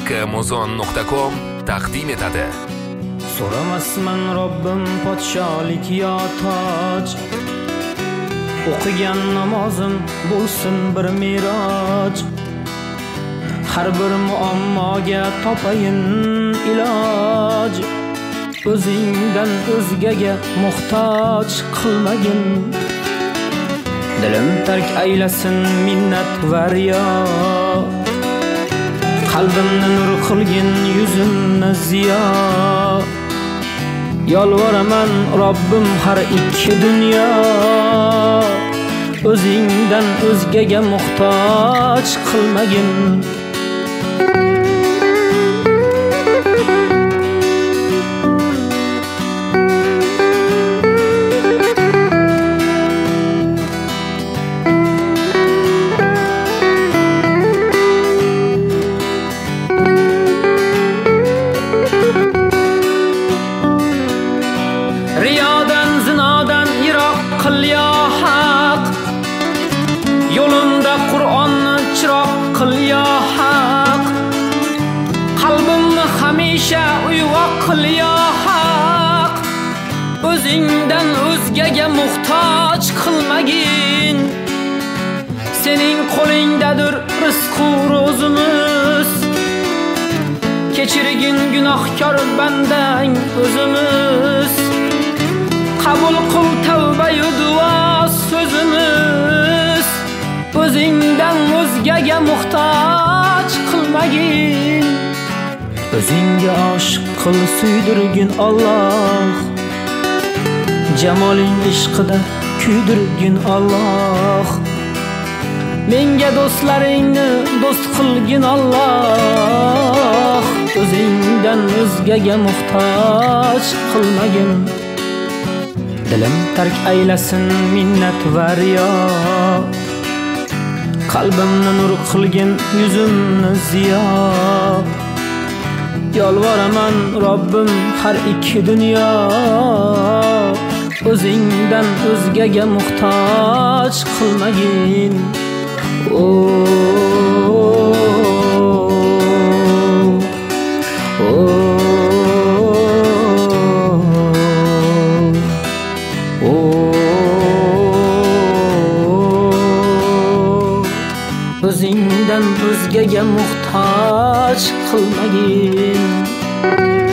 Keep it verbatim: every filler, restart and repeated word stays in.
Amazon nuqta com taqdim etadi. So'ramasman Robbim podsholik yo toj, o'qigan namozim bo'lsin bir miroj. Har bir muammoga topayin iloj, o'zingdan o'zgaga muhtoj qilmagin. Dilim tark aylasin minnat va riyo, qalbimni nur qilgin yuzimni ziyo. Yolvoraman Robbim har ikki dunyo, o'zingdan o'zgaga muhtoj qilmagin. Riyodan, zinodan yiroq qil yo haq, yo'limda Qur'onni chiroq qil yo haq. Qalbimni hamisha uyg'oq qil yo haq, o'zingdan o'zgaga muhtoj qilmagin. Sening qo'lingdadir rizqu ro'zimiz, kechirgin gunohkor bandang o'zimiz. Qabul qil tavba-yu duo so'zimiz, o'zingdan o'zgaga muhtoj qilmagin. O'zingga oshiq qil suydirgin Alloh, jamoling ishqida kuydirgin Alloh. Menga do'stlaringni do'st qilgin Alloh, o'zingdan o'zgaga muhtoj qilmagin. Dilim tark aylasin minnat va riyo, qalbimni nur qilgin yuzimni ziyo. Yolvoraman Robbim har ikki dunyo, o'zingdan o'zgaga muhtoj qilmagin. O'zingdan o'zgaga muhtoj qilmagin.